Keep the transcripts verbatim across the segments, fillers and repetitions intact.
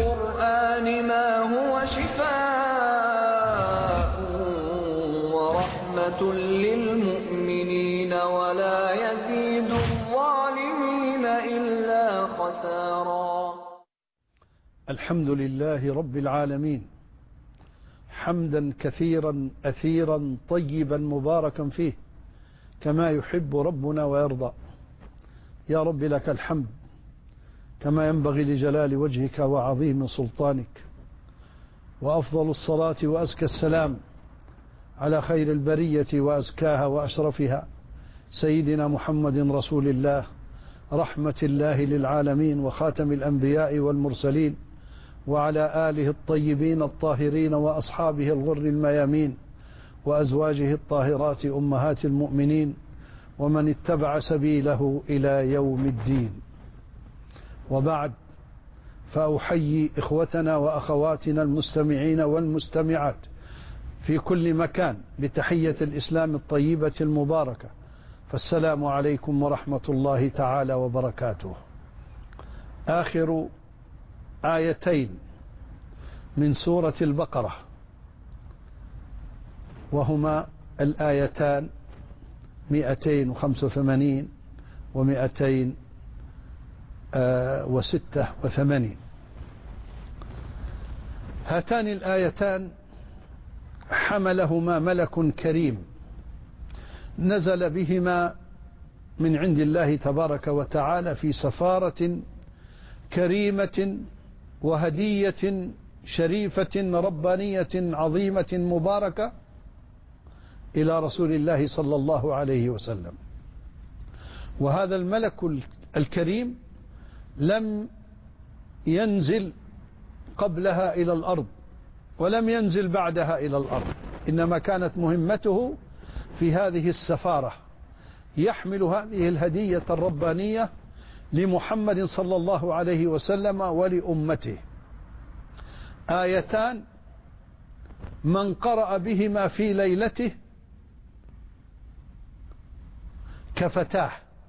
القرآن ما هو شفاء ورحمة للمؤمنين ولا يزيد الظالمين إلا خسارا. الحمد لله رب العالمين، حمدا كثيرا أثيرا طيبا مباركا فيه كما يحب ربنا ويرضى. يا رب لك الحمد كما ينبغي لجلال وجهك وعظيم سلطانك، وأفضل الصلاة وأزكى السلام على خير البرية وأزكاها وأشرفها سيدنا محمد رسول الله، رحمة الله للعالمين وخاتم الأنبياء والمرسلين، وعلى آله الطيبين الطاهرين وأصحابه الغر الميامين وأزواجه الطاهرات أمهات المؤمنين ومن اتبع سبيله إلى يوم الدين. وبعد، فأحيي إخوتنا وأخواتنا المستمعين والمستمعات في كل مكان بتحية الإسلام الطيبة المباركة، فالسلام عليكم ورحمة الله تعالى وبركاته. آخر آيتين من سورة البقرة، وهما الآيتان مئتين وخمسة وثمانين ومئتين وستة وثمانين. هاتان الآيتان حملهما ملك كريم نزل بهما من عند الله تبارك وتعالى في سفارة كريمة وهدية شريفة ربانية عظيمة مباركة إلى رسول الله صلى الله عليه وسلم. وهذا الملك الكريم لم ينزل قبلها إلى الأرض ولم ينزل بعدها إلى الأرض، إنما كانت مهمته في هذه السفارة يحمل هذه الهدية الربانية لمحمد صلى الله عليه وسلم ولأمته. آيتان من قرأ بهما في ليلته كفتاه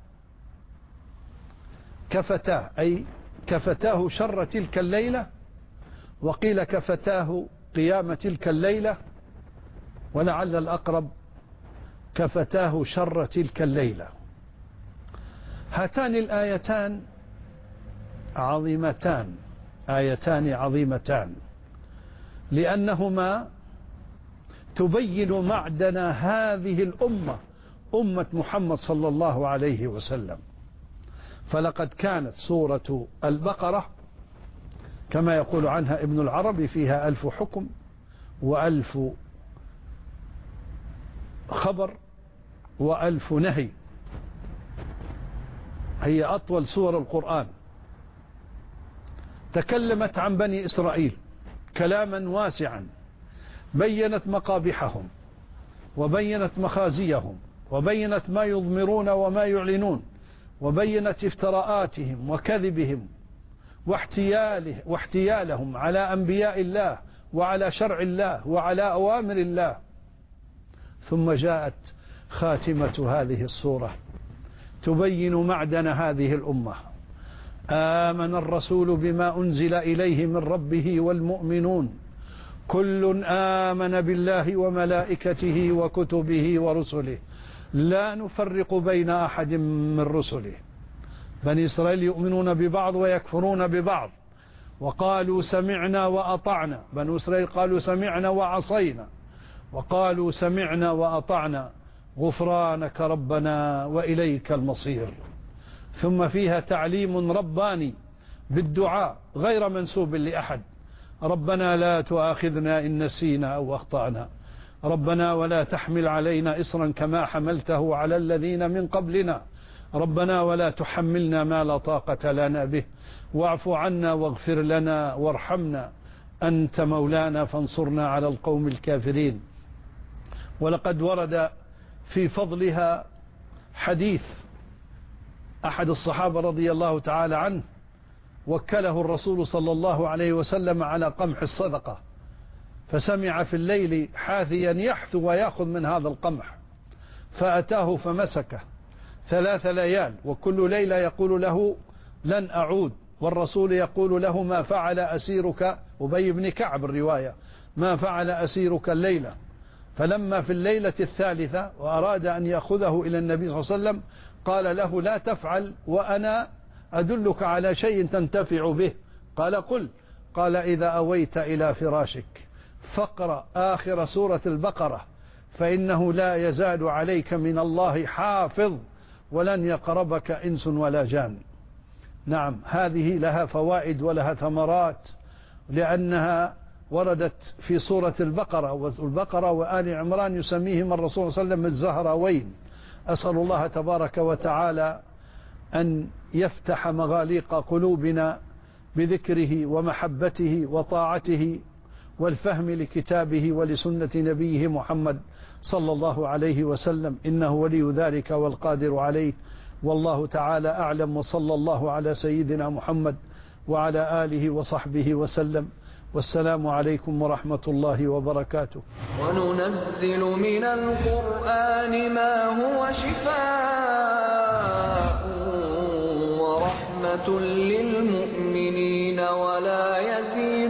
كفتاه أي كفتاه شر تلك الليلة، وقيل كفتاه قيام تلك الليلة، ولعل الأقرب كفتاه شر تلك الليلة. هاتان الآيتان عظيمتان، آيتان عظيمتان، لأنهما تبين معدن هذه الأمة، أمة محمد صلى الله عليه وسلم. فلقد كانت سورة البقرة كما يقول عنها ابن العربي فيها ألف حكم وألف خبر وألف نهي، هي أطول سور القرآن. تكلمت عن بني إسرائيل كلاما واسعا، بينت مقابحهم وبينت مخازيهم وبينت ما يضمرون وما يعلنون، وبينت افتراءاتهم وكذبهم واحتياله واحتيالهم على أنبياء الله وعلى شرع الله وعلى أوامر الله. ثم جاءت خاتمة هذه السورة تبين معدن هذه الأمة. آمن الرسول بما أنزل إليه من ربه والمؤمنون كل آمن بالله وملائكته وكتبه ورسله لا نفرق بين أحد من رسله. بني إسرائيل يؤمنون ببعض ويكفرون ببعض، وقالوا سمعنا وأطعنا. بني إسرائيل قالوا سمعنا وعصينا، وقالوا سمعنا وأطعنا غفرانك ربنا وإليك المصير. ثم فيها تعليم رباني بالدعاء غير منسوب لأحد. ربنا لا تؤاخذنا إن نسينا أو أخطأنا، ربنا ولا تحمل علينا إصرا كما حملته على الذين من قبلنا، ربنا ولا تحملنا ما لا طاقة لنا به، واعف عنا واغفر لنا وارحمنا أنت مولانا فانصرنا على القوم الكافرين. ولقد ورد في فضلها حديث أحد الصحابة رضي الله تعالى عنه، وكله الرسول صلى الله عليه وسلم على قمح الصدقة، فسمع في الليل حاثيا يحثو ويأخذ من هذا القمح، فأتاه فمسكه ثلاث ليال، وكل ليلة يقول له لن أعود والرسول يقول له ما فعل أسيرك، أبي بن كعب الرواية، ما فعل أسيرك الليلة. فلما في الليلة الثالثة وأراد أن يأخذه إلى النبي صلى الله عليه وسلم قال له لا تفعل وأنا أدلك على شيء تنتفع به. قال قل. قال إذا أويت إلى فراشك فاقرأ آخر سورة البقرة فإنه لا يزال عليك من الله حافظ ولن يقربك إنس ولا جان. نعم، هذه لها فوائد ولها ثمرات، لأنها وردت في سورة البقرة، والبقرة وآل عمران يسميهم الرسول صلى الله عليه وسلم الزهراوين. أسأل الله تبارك وتعالى أن يفتح مغاليق قلوبنا بذكره ومحبته وطاعته والفهم لكتابه ولسنة نبيه محمد صلى الله عليه وسلم، إنه ولي ذلك والقادر عليه، والله تعالى أعلم. وصلى الله على سيدنا محمد وعلى آله وصحبه وسلم، والسلام عليكم ورحمة الله وبركاته. وننزل من القرآن ما هو شفاء ورحمة للمؤمنين ولا يزيد